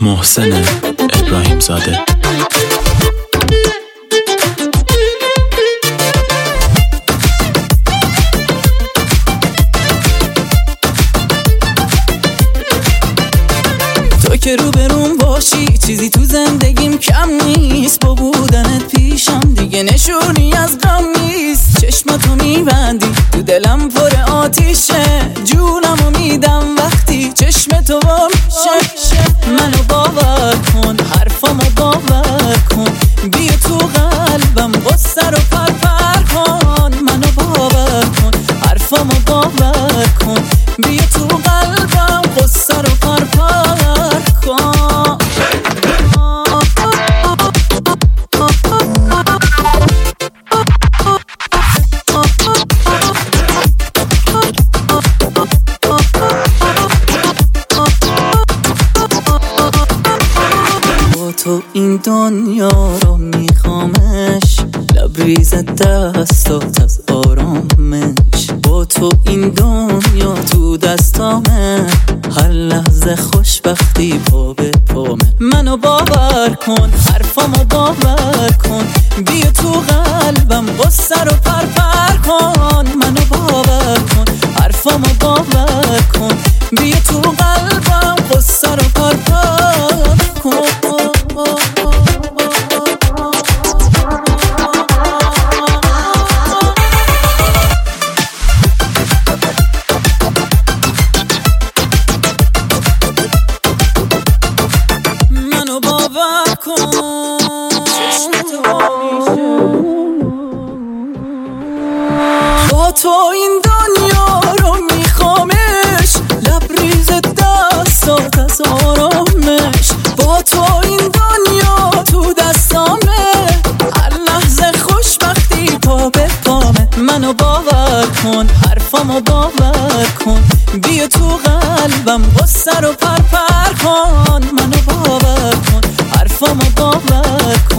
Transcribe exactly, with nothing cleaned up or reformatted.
محسن ابراهیم زاده. تو که رو بروم باشی چیزی تو زندگیم کم نیست، با بودنت پیشم دیگه نشونی از غم نیست. چشماتو میبندی تو دلم پر آتیشه، جونمو میدم وقتی چشم تو وا میشه. منو باور کن، حرفامو باور کن، بیا تو قلبم غصه رو پر پر کن. منو باور کن، حرفامو باور کن، بیا تو قلبم غصه رو پر پر کن. تو این دنیا رو میخوامش، لبریز دستات از آرامش. با تو این دنیا تو دستامه، هر لحظه خوشبختی پا به پامه. منو باور کن، حرفامو باور کن، بیا تو قلبم غصه رو پر پر کن. منو باور کن، حرفامو باور کن، بیا تو قلبم غصه رو پر پر کن. منو باور کن، با تو این دنیا رو میخوامش، لبریز دستات از آرامش. با تو این دنیا تو دستامه، هر لحظه خوشبختی پا به پامه. منو باور کن، حرفامو باور کن، بیا تو قلبم غصه رو پر پر کن. منو باور کن، حرفامو باور کن،